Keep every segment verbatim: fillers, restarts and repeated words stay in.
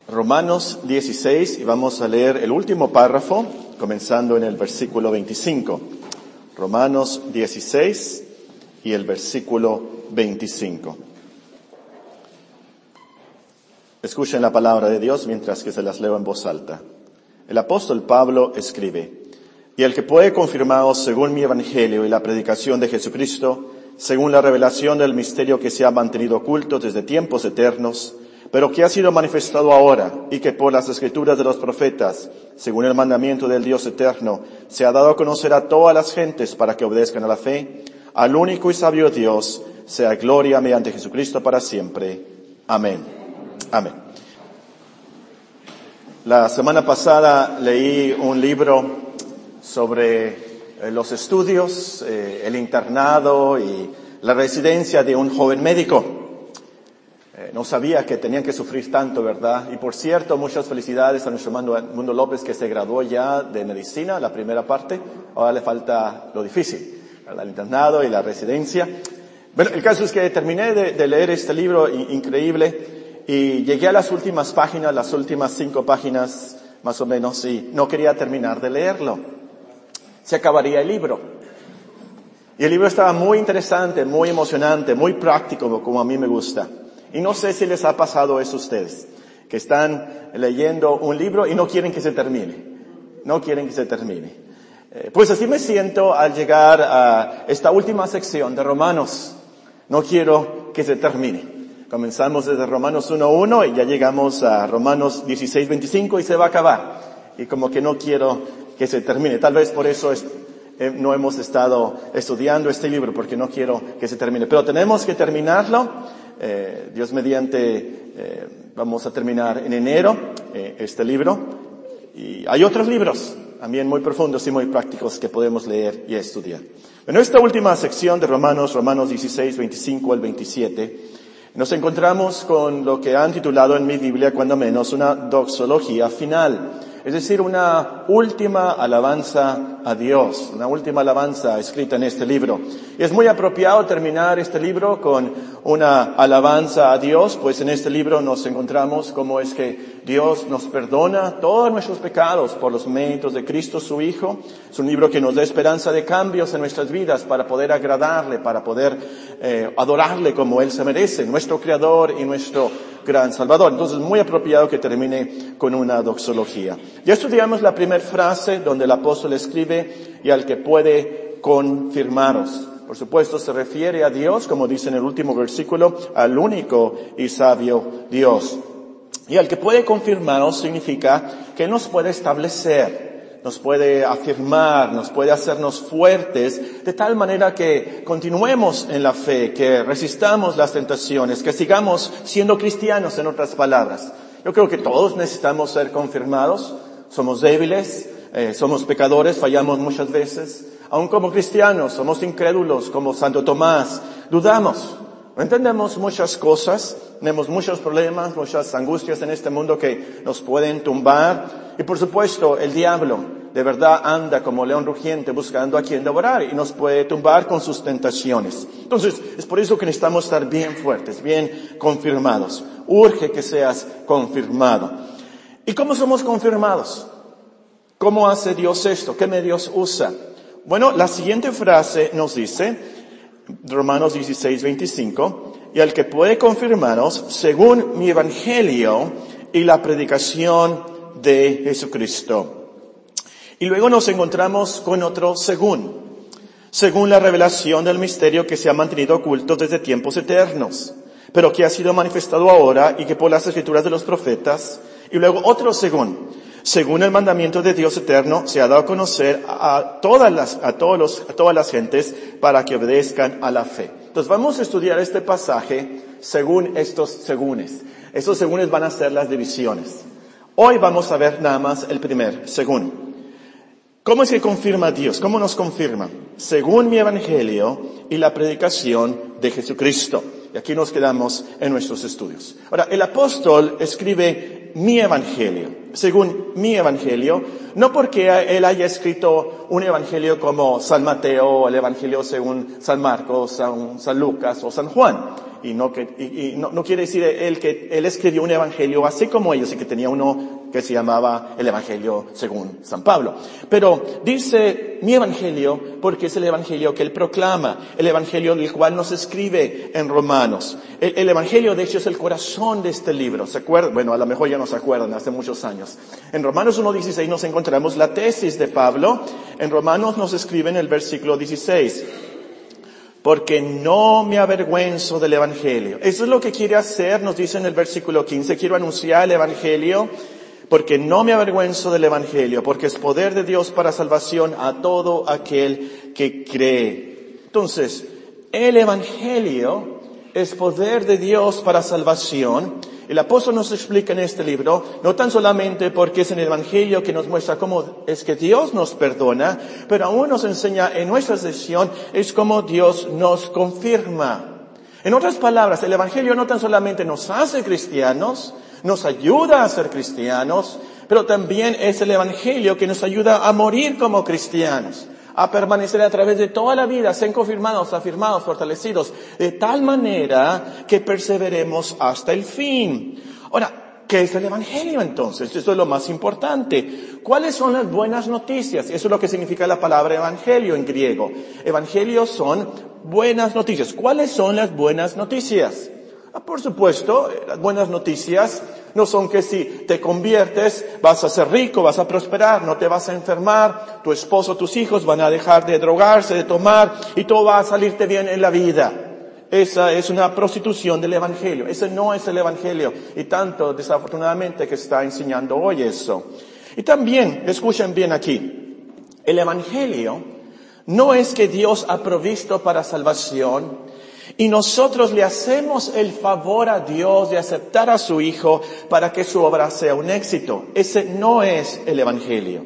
Romanos dieciséis, y vamos a leer el último párrafo, comenzando en el versículo veinticinco. Romanos dieciséis y el versículo veinticinco. Escuchen la palabra de Dios mientras que se las leo en voz alta. El apóstol Pablo escribe: Y el que puede confirmaros según mi evangelio y la predicación de Jesucristo, según la revelación del misterio que se ha mantenido oculto desde tiempos eternos, pero que ha sido manifestado ahora, y que por las escrituras de los profetas, según el mandamiento del Dios eterno, se ha dado a conocer a todas las gentes para que obedezcan a la fe, al único y sabio Dios, sea gloria mediante Jesucristo para siempre. Amén. Amén. La semana pasada leí un libro sobre eh, los estudios, eh, el internado y la residencia de un joven médico. Eh, no sabía que tenían que sufrir tanto, ¿verdad? Y por cierto, muchas felicidades a nuestro hermano Mundo López, que se graduó ya de medicina, la primera parte. Ahora le falta lo difícil, ¿verdad? El internado y la residencia. Bueno, el caso es que terminé de, de leer este libro increíble y llegué a las últimas páginas, las últimas cinco páginas más o menos, y no quería terminar de leerlo. Se acabaría el libro. Y el libro estaba muy interesante, muy emocionante, muy práctico, como a mí me gusta. Y no sé si les ha pasado eso a ustedes, que están leyendo un libro y no quieren que se termine. No quieren que se termine. Eh, pues así me siento al llegar a esta última sección de Romanos. No quiero que se termine. Comenzamos desde Romanos uno uno y ya llegamos a Romanos dieciséis veinticinco y se va a acabar. Y como que no quiero que se termine. Tal vez por eso es, eh, no hemos estado estudiando este libro, porque no quiero que se termine. Pero tenemos que terminarlo. Eh, Dios mediante, eh, vamos a terminar en enero eh, este libro. Y hay otros libros también muy profundos y muy prácticos que podemos leer y estudiar. En esta última sección de Romanos, Romanos dieciséis, veinticinco al veintisiete, nos encontramos con lo que han titulado en mi Biblia, cuando menos, una doxología final. Es decir, una última alabanza a Dios, una última alabanza escrita en este libro. Y es muy apropiado terminar este libro con una alabanza a Dios, pues en este libro nos encontramos cómo es que Dios nos perdona todos nuestros pecados por los méritos de Cristo su Hijo. Es un libro que nos da esperanza de cambios en nuestras vidas para poder agradarle, para poder eh, adorarle como Él se merece, nuestro Creador y nuestro gran Salvador. Entonces, muy apropiado que termine con una doxología. Ya estudiamos la primera frase donde el apóstol escribe: y al que puede confirmaros. Por supuesto, se refiere a Dios, como dice en el último versículo, al único y sabio Dios. Y al que puede confirmaros significa que nos puede establecer, nos puede afirmar, nos puede hacernos fuertes, de tal manera que continuemos en la fe, que resistamos las tentaciones, que sigamos siendo cristianos, en otras palabras. Yo creo que todos necesitamos ser confirmados. Somos débiles, eh, somos pecadores, fallamos muchas veces. Aún como cristianos somos incrédulos, como Santo Tomás, dudamos. No entendemos muchas cosas, tenemos muchos problemas, muchas angustias en este mundo que nos pueden tumbar. Y por supuesto, el diablo de verdad anda como león rugiente buscando a quien devorar y nos puede tumbar con sus tentaciones. Entonces, es por eso que necesitamos estar bien fuertes, bien confirmados. Urge que seas confirmado. ¿Y cómo somos confirmados? ¿Cómo hace Dios esto? ¿Qué medios usa? Bueno, la siguiente frase nos dice, Romanos dieciséis, veinticinco, y al que puede confirmaros según mi evangelio y la predicación de Jesucristo. Y luego nos encontramos con otro según, según la revelación del misterio que se ha mantenido oculto desde tiempos eternos, pero que ha sido manifestado ahora y que por las escrituras de los profetas. Y luego otro según, según el mandamiento de Dios eterno, se ha dado a conocer a todas las, a todos los, a todas las gentes para que obedezcan a la fe. Entonces vamos a estudiar este pasaje según estos segúnes. Estos segúnes van a ser las divisiones. Hoy vamos a ver nada más el primer según. ¿Cómo es que confirma Dios? ¿Cómo nos confirma? Según mi evangelio y la predicación de Jesucristo. Y aquí nos quedamos en nuestros estudios. Ahora, el apóstol escribe mi evangelio, según mi evangelio, no porque él haya escrito un evangelio como San Mateo, o el evangelio según San Marcos, San, San Lucas o San Juan. y no que, y, y no, no quiere decir él que él escribió un evangelio así como ellos y que tenía uno que se llamaba el evangelio según San Pablo. Pero dice mi evangelio porque es el evangelio que él proclama, el evangelio del cual nos escribe en Romanos. El, el evangelio de hecho es el corazón de este libro, ¿se acuerdan? Bueno, a lo mejor ya no se acuerdan, hace muchos años. En Romanos uno dieciséis nos encontramos la tesis de Pablo. En Romanos nos escribe en el versículo dieciséis. Porque no me avergüenzo del evangelio. Eso es lo que quiere hacer, nos dice en el versículo quince. Quiero anunciar el evangelio porque no me avergüenzo del evangelio, porque es poder de Dios para salvación a todo aquel que cree. Entonces, el evangelio es poder de Dios para salvación. El apóstol nos explica en este libro, no tan solamente porque es en el evangelio que nos muestra cómo es que Dios nos perdona, pero aún nos enseña en nuestra sesión es cómo Dios nos confirma. En otras palabras, el evangelio no tan solamente nos hace cristianos, nos ayuda a ser cristianos, pero también es el evangelio que nos ayuda a morir como cristianos, a permanecer a través de toda la vida, ser confirmados, afirmados, fortalecidos, de tal manera que perseveremos hasta el fin. Ahora, ¿qué es el evangelio entonces? Esto es lo más importante. ¿Cuáles son las buenas noticias? Eso es lo que significa la palabra evangelio en griego. Evangelio son buenas noticias. ¿Cuáles son las buenas noticias? Ah, por supuesto, las buenas noticias no son que si te conviertes vas a ser rico, vas a prosperar, no te vas a enfermar, tu esposo, tus hijos van a dejar de drogarse, de tomar y todo va a salirte bien en la vida. Esa es una prostitución del evangelio. Ese no es el evangelio y tanto desafortunadamente que está enseñando hoy eso. Y también, escuchen bien aquí, el evangelio no es que Dios ha provisto para salvación y nosotros le hacemos el favor a Dios de aceptar a su Hijo para que su obra sea un éxito. Ese no es el evangelio.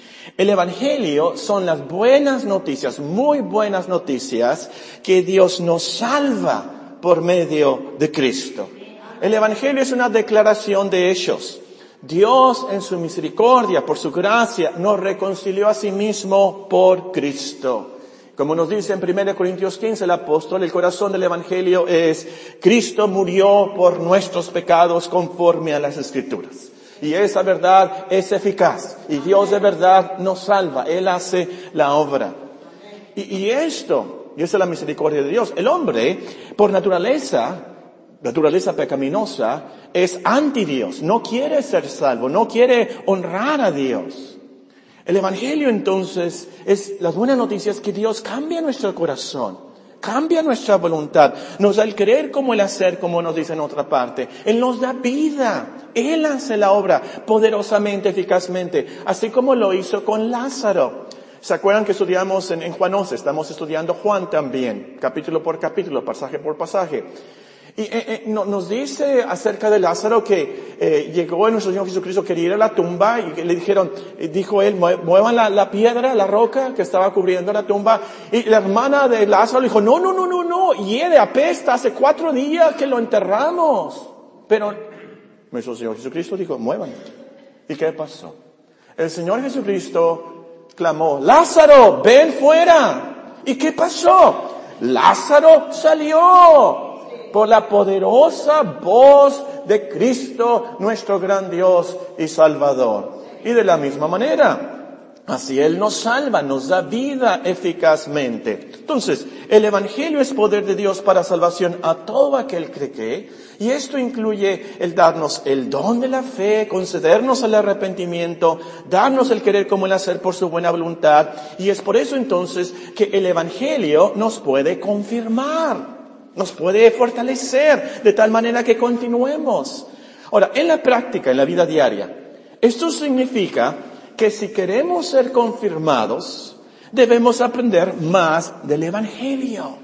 El evangelio son las buenas noticias, muy buenas noticias, que Dios nos salva por medio de Cristo. El evangelio es una declaración de hechos. Dios en su misericordia, por su gracia, nos reconcilió a sí mismo por Cristo. Como nos dice en primera Corintios quince el apóstol, el corazón del evangelio es Cristo murió por nuestros pecados conforme a las Escrituras. Y esa verdad es eficaz. Y Dios de verdad nos salva. Él hace la obra. Y, y esto, y esa es la misericordia de Dios. El hombre, por naturaleza, naturaleza pecaminosa, es anti Dios. No quiere ser salvo. No quiere honrar a Dios. El evangelio entonces es las buenas noticias que Dios cambia nuestro corazón, cambia nuestra voluntad, nos da el querer como el hacer, como nos dice en otra parte. Él nos da vida, Él hace la obra poderosamente, eficazmente, así como lo hizo con Lázaro. ¿Se acuerdan que estudiamos en, en Juan once? Estamos estudiando Juan también, capítulo por capítulo, pasaje por pasaje. Y eh, eh, no, nos dice acerca de Lázaro que eh, llegó nuestro Señor Jesucristo, quería ir a la tumba y le dijeron, eh, dijo él, muevan la, la piedra, la roca que estaba cubriendo la tumba. Y la hermana de Lázaro le dijo, no, no, no, no, no, hiede, apesta, hace cuatro días que lo enterramos. Pero nuestro Señor Jesucristo dijo, muevan. ¿Y qué pasó? El Señor Jesucristo clamó, Lázaro, ven fuera. ¿Y qué pasó? Lázaro salió. Por la poderosa voz de Cristo, nuestro gran Dios y Salvador. Y de la misma manera, así Él nos salva, nos da vida eficazmente. Entonces, el evangelio es poder de Dios para salvación a todo aquel que cree, y esto incluye el darnos el don de la fe, concedernos el arrepentimiento, darnos el querer como el hacer por su buena voluntad, y es por eso entonces que el evangelio nos puede confirmar. Nos puede fortalecer de tal manera que continuemos. Ahora, en la práctica, en la vida diaria, esto significa que si queremos ser confirmados, debemos aprender más del evangelio.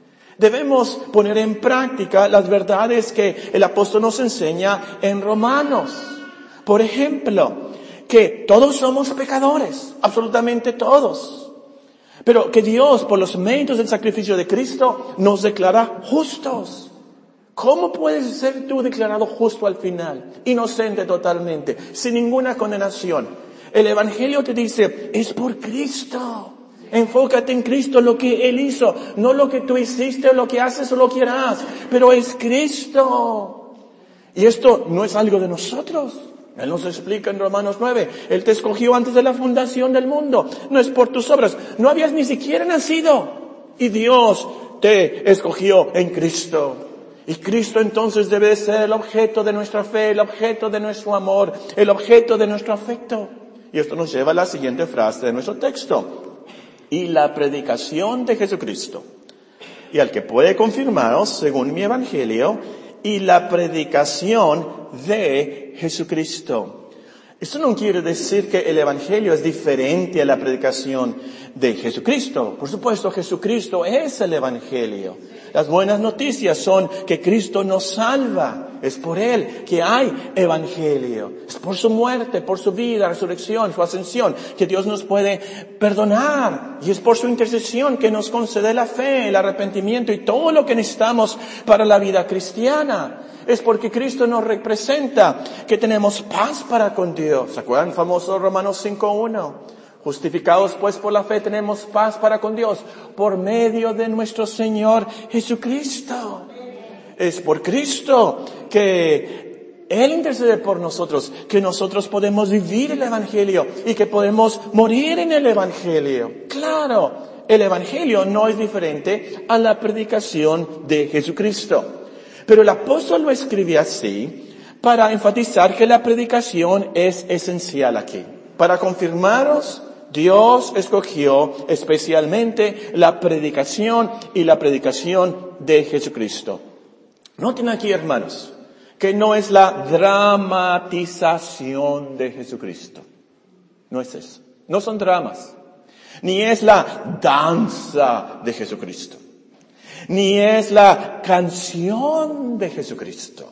Debemos poner en práctica las verdades que el apóstol nos enseña en Romanos. Por ejemplo, que todos somos pecadores, absolutamente todos. Pero que Dios, por los méritos del sacrificio de Cristo, nos declara justos. ¿Cómo puedes ser tú declarado justo al final? Inocente totalmente, sin ninguna condenación. El evangelio te dice, es por Cristo. Enfócate en Cristo, lo que Él hizo, no lo que tú hiciste o lo que haces o lo que harás, pero es Cristo. Y esto no es algo de nosotros. Él nos explica en Romanos nueve, Él te escogió antes de la fundación del mundo, no es por tus obras, no habías ni siquiera nacido. Y Dios te escogió en Cristo. Y Cristo entonces debe ser el objeto de nuestra fe, el objeto de nuestro amor, el objeto de nuestro afecto. Y esto nos lleva a la siguiente frase de nuestro texto. Y la predicación de Jesucristo. Y al que puede confirmaros, según mi evangelio, y la predicación de Jesucristo. Esto no quiere decir que el evangelio es diferente a la predicación de Jesucristo. Por supuesto, Jesucristo es el evangelio. Las buenas noticias son que Cristo nos salva. Es por Él que hay evangelio. Es por su muerte, por su vida, resurrección, su ascensión, que Dios nos puede perdonar. Y es por su intercesión que nos concede la fe, el arrepentimiento y todo lo que necesitamos para la vida cristiana. Es porque Cristo nos representa que tenemos paz para con Dios. ¿Se acuerdan el famoso Romanos cinco uno? Justificados pues por la fe tenemos paz para con Dios por medio de nuestro Señor Jesucristo. Es por Cristo que Él intercede por nosotros, que nosotros podemos vivir el Evangelio y que podemos morir en el Evangelio. Claro, el Evangelio no es diferente a la predicación de Jesucristo. Pero el apóstol lo escribe así para enfatizar que la predicación es esencial aquí. Para confirmaros, Dios escogió especialmente la predicación y la predicación de Jesucristo. Noten aquí, hermanos, que no es la dramatización de Jesucristo. No es eso. No son dramas. Ni es la danza de Jesucristo. Ni es la canción de Jesucristo.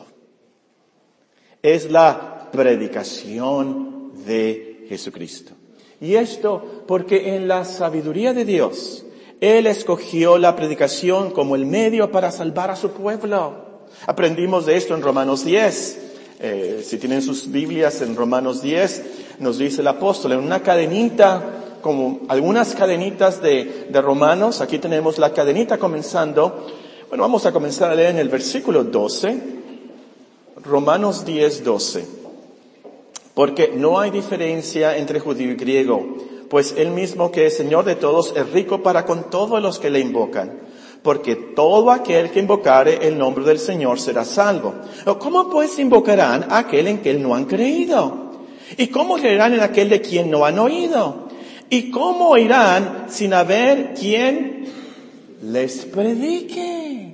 Es la predicación de Jesucristo. Y esto porque en la sabiduría de Dios, Él escogió la predicación como el medio para salvar a su pueblo. Aprendimos de esto en Romanos diez. Eh, si tienen sus Biblias en Romanos diez, nos dice el apóstol en una cadenita, como algunas cadenitas de, de Romanos. Aquí tenemos la cadenita comenzando. Bueno, vamos a comenzar a leer en el versículo doce. Romanos diez, doce. Porque no hay diferencia entre judío y griego, pues Él mismo que es Señor de todos es rico para con todos los que le invocan. Porque todo aquel que invocare el nombre del Señor será salvo. ¿Cómo pues invocarán a aquel en que no han creído? ¿Y cómo creerán en aquel de quien no han oído? ¿Y cómo oirán sin haber quien les predique?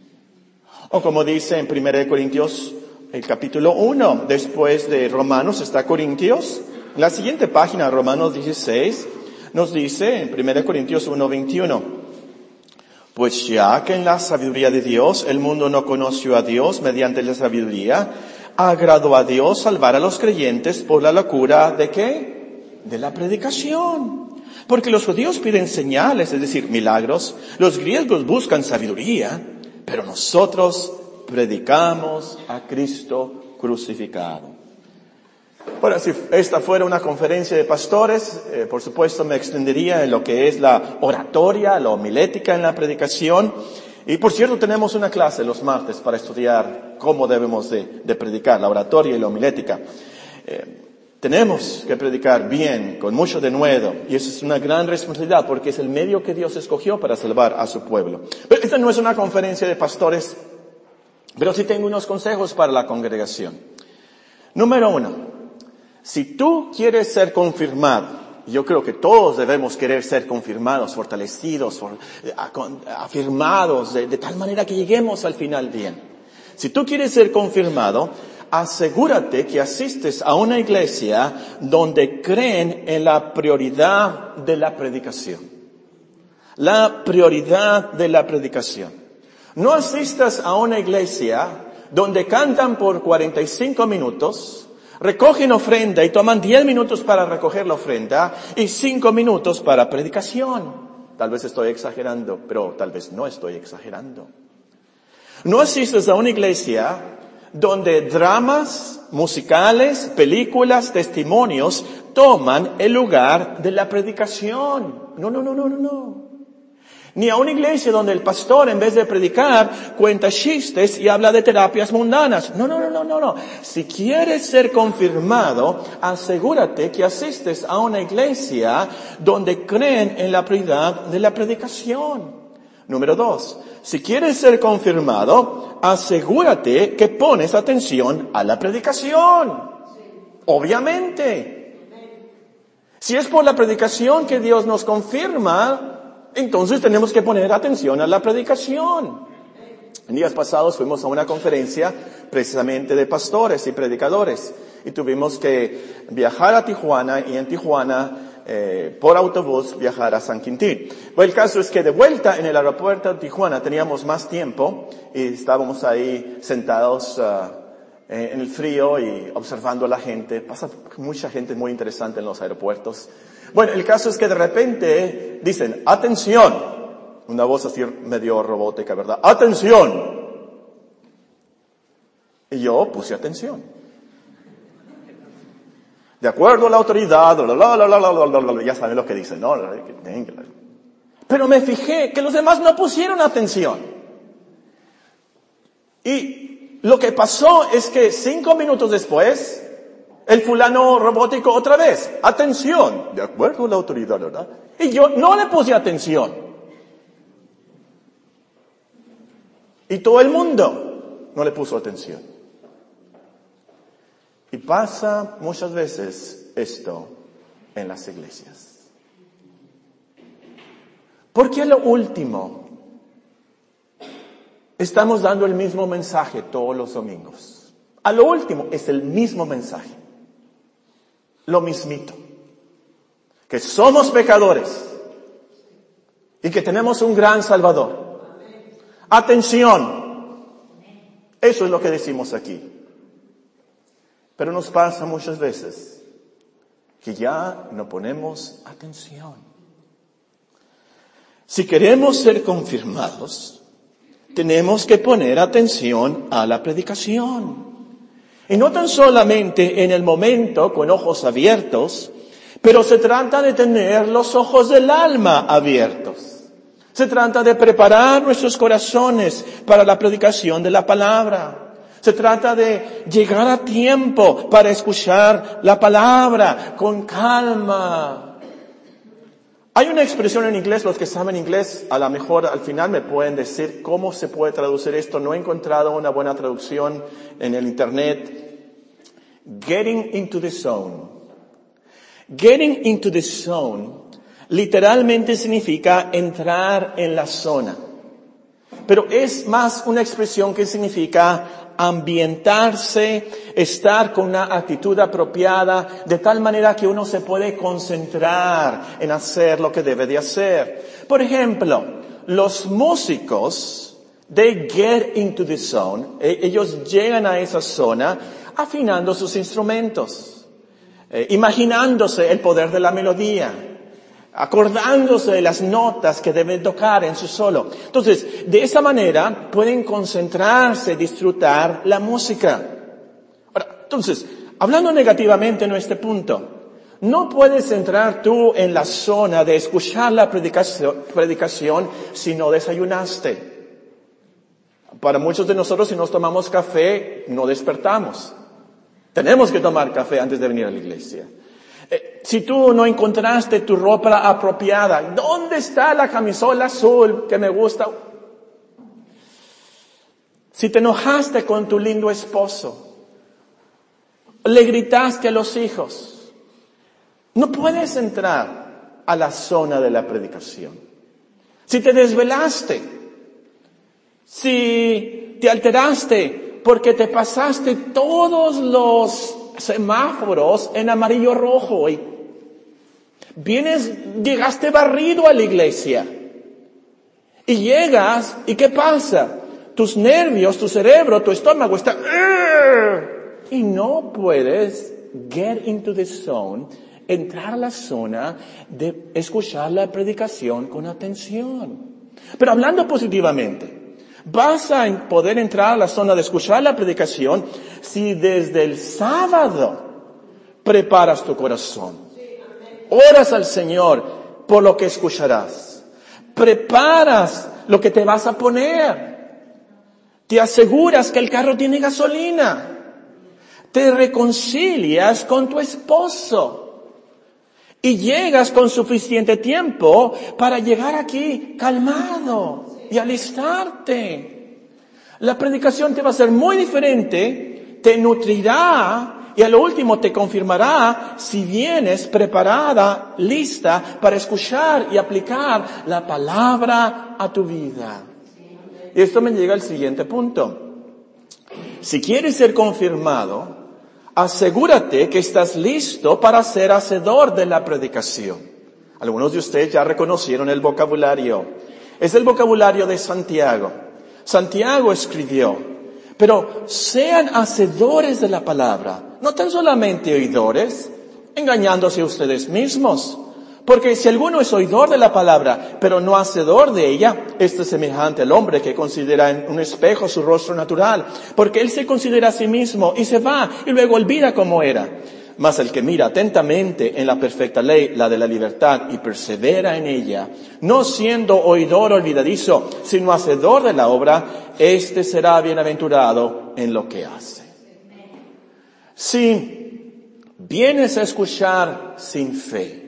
O como dice en primera de Corintios, el capítulo uno, después de Romanos está Corintios. En la siguiente página, Romanos dieciséis, nos dice en primera de Corintios uno, veintiuno. Pues ya que en la sabiduría de Dios el mundo no conoció a Dios mediante la sabiduría, agradó a Dios salvar a los creyentes por la locura ¿de qué? De la predicación. Porque los judíos piden señales, es decir, milagros. Los griegos buscan sabiduría, pero nosotros predicamos a Cristo crucificado. Bueno, si esta fuera una conferencia de pastores, eh, por supuesto me extendería en lo que es la oratoria, la homilética en la predicación. Y por cierto, tenemos una clase los martes para estudiar cómo debemos de, de predicar, la oratoria y la homilética. Eh, tenemos que predicar bien, con mucho denuedo, y eso es una gran responsabilidad porque es el medio que Dios escogió para salvar a su pueblo. Pero esta no es una conferencia de pastores, pero sí tengo unos consejos para la congregación. Número uno. Si tú quieres ser confirmado, yo creo que todos debemos querer ser confirmados, fortalecidos, afirmados, de, de tal manera que lleguemos al final bien. Si tú quieres ser confirmado, asegúrate que asistes a una iglesia donde creen en la prioridad de la predicación. La prioridad de la predicación. No asistas a una iglesia donde cantan por cuarenta y cinco minutos, recogen ofrenda y toman diez minutos para recoger la ofrenda y cinco minutos para predicación. Tal vez estoy exagerando, pero tal vez no estoy exagerando. No asistas a una iglesia donde dramas, musicales, películas, testimonios toman el lugar de la predicación. No, no, no, no, no, no. Ni a una iglesia donde el pastor, en vez de predicar, cuenta chistes y habla de terapias mundanas. No, no, no, no, no, no. Si quieres ser confirmado, asegúrate que asistes a una iglesia donde creen en la prioridad de la predicación. Número dos, si quieres ser confirmado, asegúrate que pones atención a la predicación. Obviamente. Si es por la predicación que Dios nos confirma, entonces tenemos que poner atención a la predicación. En días pasados fuimos a una conferencia precisamente de pastores y predicadores y tuvimos que viajar a Tijuana y en Tijuana eh, por autobús viajar a San Quintín. Bueno, el caso es que de vuelta en el aeropuerto de Tijuana teníamos más tiempo y estábamos ahí sentados uh, en el frío y observando a la gente. Pasa mucha gente muy interesante en los aeropuertos. Bueno, el caso es que de repente dicen, atención, una voz así medio robótica, ¿verdad? ¡Atención! Y yo puse atención. De acuerdo a la autoridad, la, la, la, la, la, la, la, ya saben lo que dicen, ¿no? Pero me fijé que los demás no pusieron atención. Y lo que pasó es que cinco minutos después, el fulano robótico otra vez, atención, de acuerdo a la autoridad, ¿verdad? Y yo no le puse atención. Y todo el mundo no le puso atención. Y pasa muchas veces esto en las iglesias. Porque a lo último, estamos dando el mismo mensaje todos los domingos. A lo último es el mismo mensaje. Lo mismito, que somos pecadores y que tenemos un gran Salvador. Atención, eso es lo que decimos aquí. Pero nos pasa muchas veces que ya no ponemos atención. Si queremos ser confirmados, tenemos que poner atención a la predicación. Y no tan solamente en el momento con ojos abiertos, pero se trata de tener los ojos del alma abiertos. Se trata de preparar nuestros corazones para la predicación de la palabra. Se trata de llegar a tiempo para escuchar la palabra con calma. Hay una expresión en inglés, los que saben inglés, a lo mejor al final me pueden decir cómo se puede traducir esto. No he encontrado una buena traducción en el internet. Getting into the zone. Getting into the zone literalmente significa entrar en la zona. Pero es más una expresión que significa ambientarse, estar con una actitud apropiada, de tal manera que uno se puede concentrar en hacer lo que debe de hacer. Por ejemplo, los músicos, they get into the zone, ellos llegan a esa zona afinando sus instrumentos, eh, imaginándose el poder de la melodía, acordándose de las notas que deben tocar en su solo. Entonces, de esa manera pueden concentrarse, disfrutar la música. Ahora, entonces, hablando negativamente en este punto, no puedes entrar tú en la zona de escuchar la predicación, predicación si no desayunaste. Para muchos de nosotros, si nos tomamos café, no despertamos. Tenemos que tomar café antes de venir a la iglesia. Eh, si tú no encontraste tu ropa apropiada, ¿dónde está la camisola azul que me gusta? Si te enojaste con tu lindo esposo, le gritaste a los hijos, no puedes entrar a la zona de la predicación. Si te desvelaste, si te alteraste porque te pasaste todos los semáforos en amarillo rojo y vienes, llegaste barrido a la iglesia y llegas y ¿qué pasa? Tus nervios, tu cerebro, tu estómago está y no puedes get into the zone, entrar a la zona de escuchar la predicación con atención. Pero hablando positivamente, vas a poder entrar a la zona de escuchar la predicación si desde el sábado preparas tu corazón. Oras al Señor por lo que escucharás. Preparas lo que te vas a poner. Te aseguras que el carro tiene gasolina. Te reconcilias con tu esposo. Y llegas con suficiente tiempo para llegar aquí calmado y alistarte. La predicación te va a ser muy diferente, te nutrirá y a lo último te confirmará si vienes preparada, lista para escuchar y aplicar la palabra a tu vida. Y esto me llega al siguiente punto. Si quieres ser confirmado, asegúrate que estás listo para ser hacedor de la predicación. Algunos de ustedes ya reconocieron el vocabulario. Es el vocabulario de Santiago. Santiago escribió, pero sean hacedores de la palabra, no tan solamente oidores, engañándose ustedes mismos. Porque si alguno es oidor de la palabra, pero no hacedor de ella, este es semejante al hombre que considera en un espejo su rostro natural, porque él se considera a sí mismo y se va y luego olvida cómo era. Mas el que mira atentamente en la perfecta ley, la de la libertad, y persevera en ella, no siendo oidor olvidadizo, sino hacedor de la obra, este será bienaventurado en lo que hace. Si vienes a escuchar sin fe,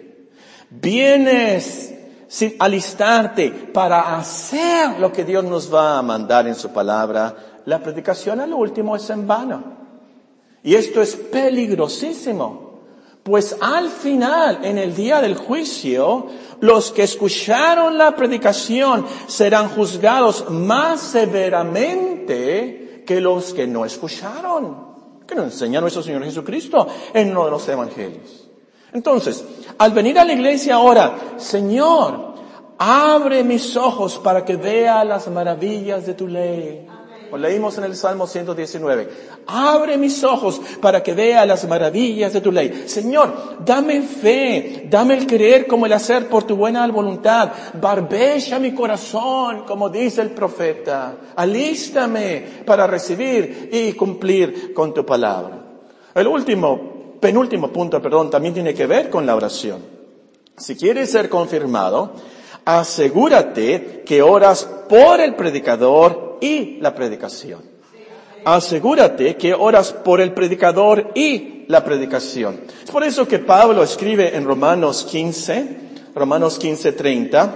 vienes sin alistarte para hacer lo que Dios nos va a mandar en su palabra, la predicación al último es en vano. Y esto es peligrosísimo, pues al final, en el día del juicio, los que escucharon la predicación serán juzgados más severamente que los que no escucharon, que nos enseña nuestro Señor Jesucristo en uno de los evangelios. Entonces, al venir a la iglesia ahora, Señor, abre mis ojos para que vea las maravillas de tu ley. Lo leímos en el Salmo ciento diecinueve. Abre mis ojos para que vea las maravillas de tu ley. Señor, dame fe, dame el creer como el hacer por tu buena voluntad. Barbecha mi corazón, como dice el profeta. Alístame para recibir y cumplir con tu palabra. El último, penúltimo punto, perdón, también tiene que ver con la oración. Si quieres ser confirmado, asegúrate que oras por el predicador y la predicación. Asegúrate que oras por el predicador y la predicación. Es por eso que Pablo escribe en Romanos quince, Romanos quince treinta,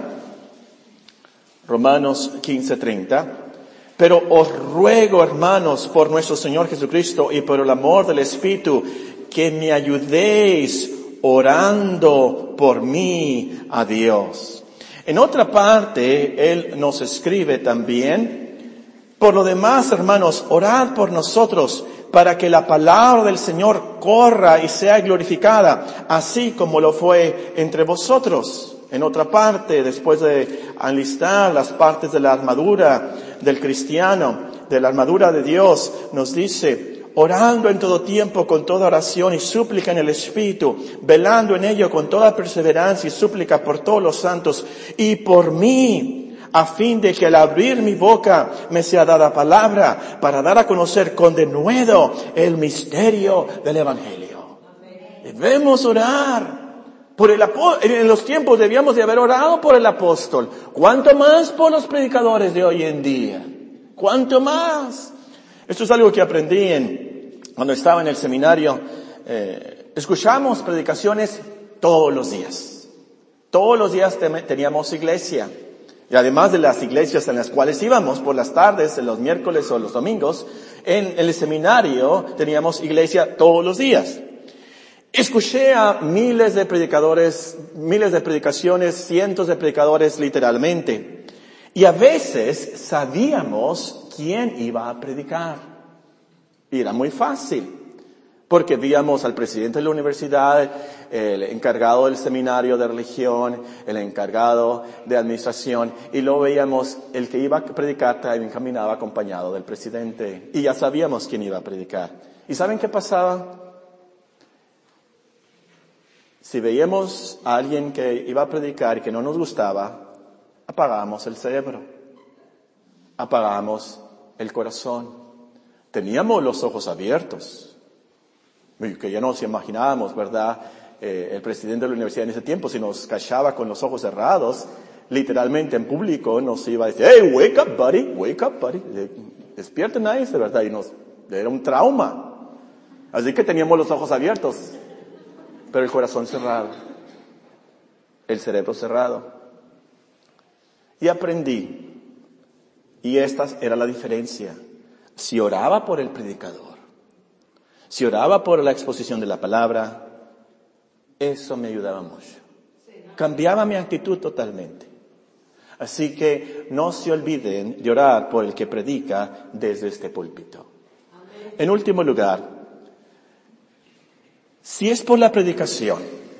Romanos quince treinta, pero os ruego, hermanos, por nuestro Señor Jesucristo y por el amor del Espíritu, que me ayudéis orando por mí a Dios. En otra parte, él nos escribe también, por lo demás, hermanos, orad por nosotros para que la palabra del Señor corra y sea glorificada, así como lo fue entre vosotros. En otra parte, después de enlistar las partes de la armadura del cristiano, de la armadura de Dios, nos dice, orando en todo tiempo con toda oración y súplica en el Espíritu, velando en ello con toda perseverancia y súplica por todos los santos y por mí, a fin de que al abrir mi boca me sea dada palabra para dar a conocer con denuedo el misterio del Evangelio. Debemos orar por el apóstol. En los tiempos debíamos de haber orado por el apóstol. ¿Cuánto más por los predicadores de hoy en día? ¿Cuánto más? Esto es algo que aprendí en, cuando estaba en el seminario. Eh, escuchamos predicaciones todos los días. Todos los días te, teníamos iglesia. Y además de las iglesias en las cuales íbamos por las tardes, en los miércoles o los domingos, en el seminario teníamos iglesia todos los días. Escuché a miles de predicadores, miles de predicaciones, cientos de predicadores literalmente. Y a veces sabíamos quién iba a predicar. Y era muy fácil. Porque veíamos al presidente de la universidad, el encargado del seminario de religión, el encargado de administración, y luego veíamos el que iba a predicar también caminaba acompañado del presidente, y ya sabíamos quién iba a predicar. ¿Y saben qué pasaba? Si veíamos a alguien que iba a predicar y que no nos gustaba, apagábamos el cerebro, apagábamos el corazón, teníamos los ojos abiertos. Que ya nos imaginábamos, ¿verdad? eh, el presidente de la universidad en ese tiempo, si nos cachaba con los ojos cerrados, literalmente en público nos iba a decir, hey, wake up, buddy, wake up, buddy. Despierten ahí, de verdad, y nos, era un trauma. Así que teníamos los ojos abiertos, pero el corazón cerrado, el cerebro cerrado. Y aprendí, y esta era la diferencia. Si oraba por el predicador, si oraba por la exposición de la palabra, eso me ayudaba mucho. Cambiaba mi actitud totalmente. Así que no se olviden de orar por el que predica desde este púlpito. En último lugar, si es por la predicación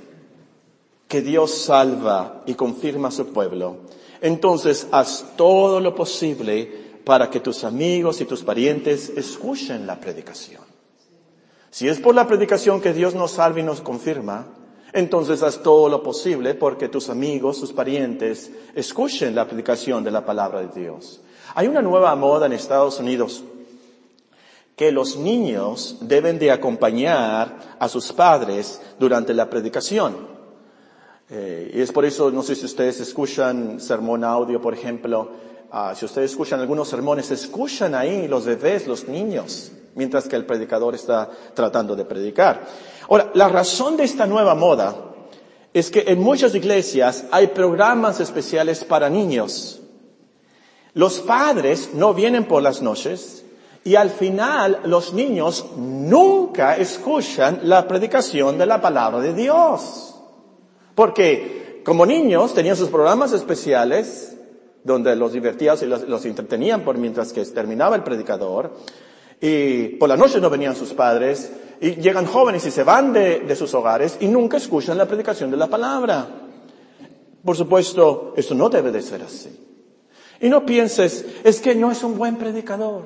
que Dios salva y confirma a su pueblo, entonces haz todo lo posible para que tus amigos y tus parientes escuchen la predicación. Si es por la predicación que Dios nos salva y nos confirma, entonces haz todo lo posible porque tus amigos, tus parientes, escuchen la predicación de la palabra de Dios. Hay una nueva moda en Estados Unidos que los niños deben de acompañar a sus padres durante la predicación. Eh, y es por eso, no sé si ustedes escuchan sermón audio, por ejemplo, uh, si ustedes escuchan algunos sermones, escuchan ahí los bebés, los niños, mientras que el predicador está tratando de predicar. Ahora, la razón de esta nueva moda es que en muchas iglesias hay programas especiales para niños. Los padres no vienen por las noches y al final los niños nunca escuchan la predicación de la palabra de Dios. Porque como niños tenían sus programas especiales donde los divertían y los, los entretenían por mientras que terminaba el predicador. Y por la noche no venían sus padres, y llegan jóvenes y se van de, de sus hogares y nunca escuchan la predicación de la palabra. Por supuesto, eso no debe de ser así. Y no pienses, es que no es un buen predicador.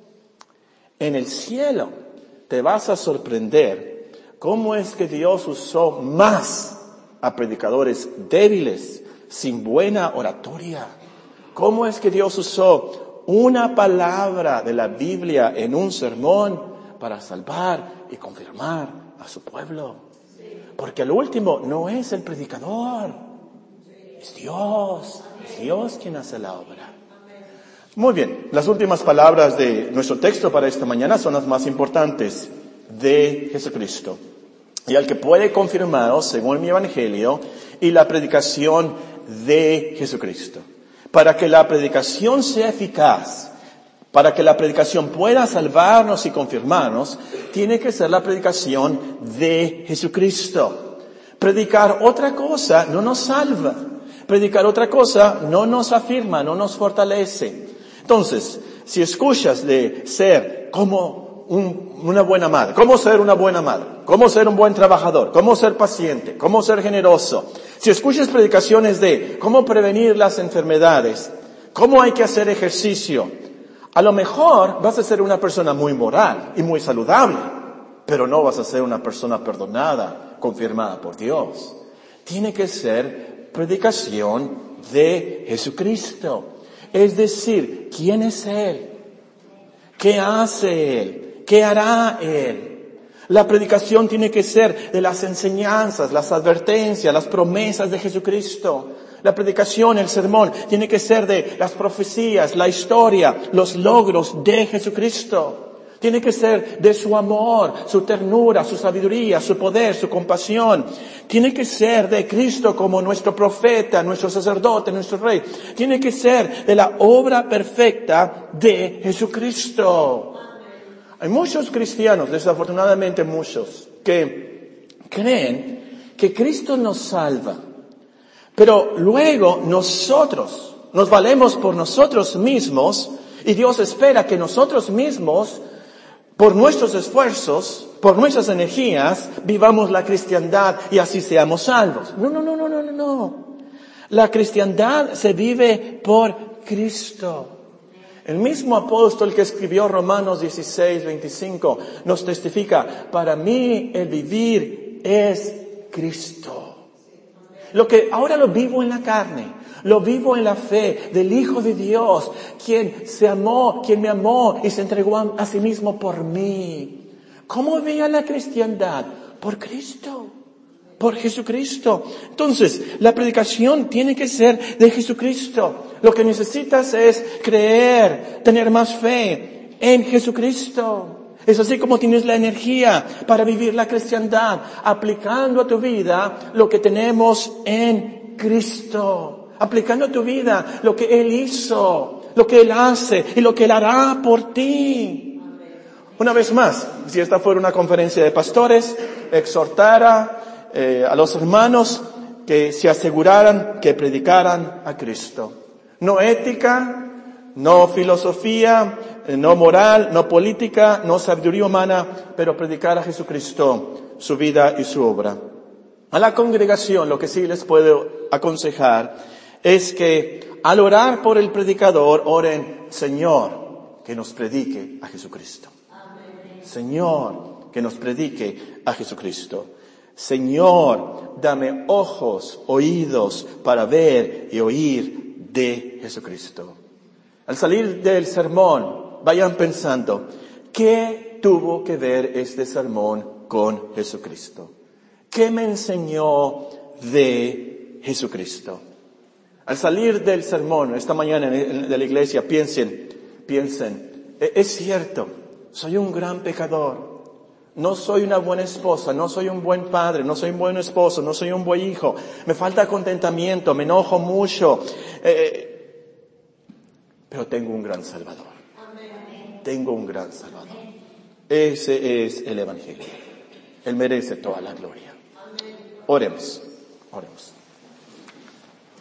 En el cielo te vas a sorprender cómo es que Dios usó más a predicadores débiles, sin buena oratoria. Cómo es que Dios usó una palabra de la Biblia en un sermón para salvar y confirmar a su pueblo. Porque al último no es el predicador, es Dios, es Dios quien hace la obra. Muy bien, las últimas palabras de nuestro texto para esta mañana son las más importantes, de Jesucristo. Y al que puede confirmaros, según mi evangelio, y la predicación de Jesucristo. Para que la predicación sea eficaz, para que la predicación pueda salvarnos y confirmarnos, tiene que ser la predicación de Jesucristo. Predicar otra cosa no nos salva. Predicar otra cosa no nos afirma, no nos fortalece. Entonces, si escuchas de ser como un, una buena madre, cómo ser una buena madre, cómo ser un buen trabajador, cómo ser paciente, cómo ser generoso, si escuchas predicaciones de cómo prevenir las enfermedades, cómo hay que hacer ejercicio, a lo mejor vas a ser una persona muy moral y muy saludable, pero no vas a ser una persona perdonada, confirmada por Dios. Tiene que ser predicación de Jesucristo. Es decir, ¿quién es Él? ¿Qué hace Él? ¿Qué hará Él? La predicación tiene que ser de las enseñanzas, las advertencias, las promesas de Jesucristo. La predicación, el sermón, tiene que ser de las profecías, la historia, los logros de Jesucristo. Tiene que ser de su amor, su ternura, su sabiduría, su poder, su compasión. Tiene que ser de Cristo como nuestro profeta, nuestro sacerdote, nuestro rey. Tiene que ser de la obra perfecta de Jesucristo. Hay muchos cristianos, desafortunadamente muchos, que creen que Cristo nos salva. Pero luego nosotros nos valemos por nosotros mismos y Dios espera que nosotros mismos, por nuestros esfuerzos, por nuestras energías, vivamos la cristiandad y así seamos salvos. No, no, no, no, no, no. La cristiandad se vive por Cristo. El mismo apóstol que escribió Romanos dieciséis, veinticinco nos testifica, para mí el vivir es Cristo. Lo que ahora lo vivo en la carne, lo vivo en la fe del Hijo de Dios, quien se amó, quien me amó y se entregó a, a sí mismo por mí. ¿Cómo veía la cristiandad? Por Cristo. por Jesucristo. Entonces, la predicación tiene que ser de Jesucristo. Lo que necesitas es creer, tener más fe en Jesucristo. Es así como tienes la energía para vivir la cristiandad, aplicando a tu vida lo que tenemos en Cristo. Aplicando a tu vida lo que Él hizo, lo que Él hace y lo que Él hará por ti. Una vez más, si esta fuera una conferencia de pastores, exhortara eh, a los hermanos que se aseguraran que predicaran a Cristo. No ética, no filosofía, no moral, no política, no sabiduría humana, pero predicar a Jesucristo, su vida y su obra. A la congregación lo que sí les puedo aconsejar es que al orar por el predicador, oren, Señor, que nos predique a Jesucristo. Señor, que nos predique a Jesucristo. Señor, dame ojos, oídos para ver y oír de Jesucristo. Al salir del sermón, vayan pensando, ¿qué tuvo que ver este sermón con Jesucristo? ¿Qué me enseñó de Jesucristo? Al salir del sermón, esta mañana de la iglesia, piensen, piensen, es cierto, soy un gran pecador. No soy una buena esposa, no soy un buen padre, no soy un buen esposo, no soy un buen hijo. Me falta contentamiento, me enojo mucho. Eh, pero tengo un gran Salvador. Amén. Tengo un gran Salvador. Ese es el Evangelio. Él merece toda la gloria. Amén. Oremos, oremos.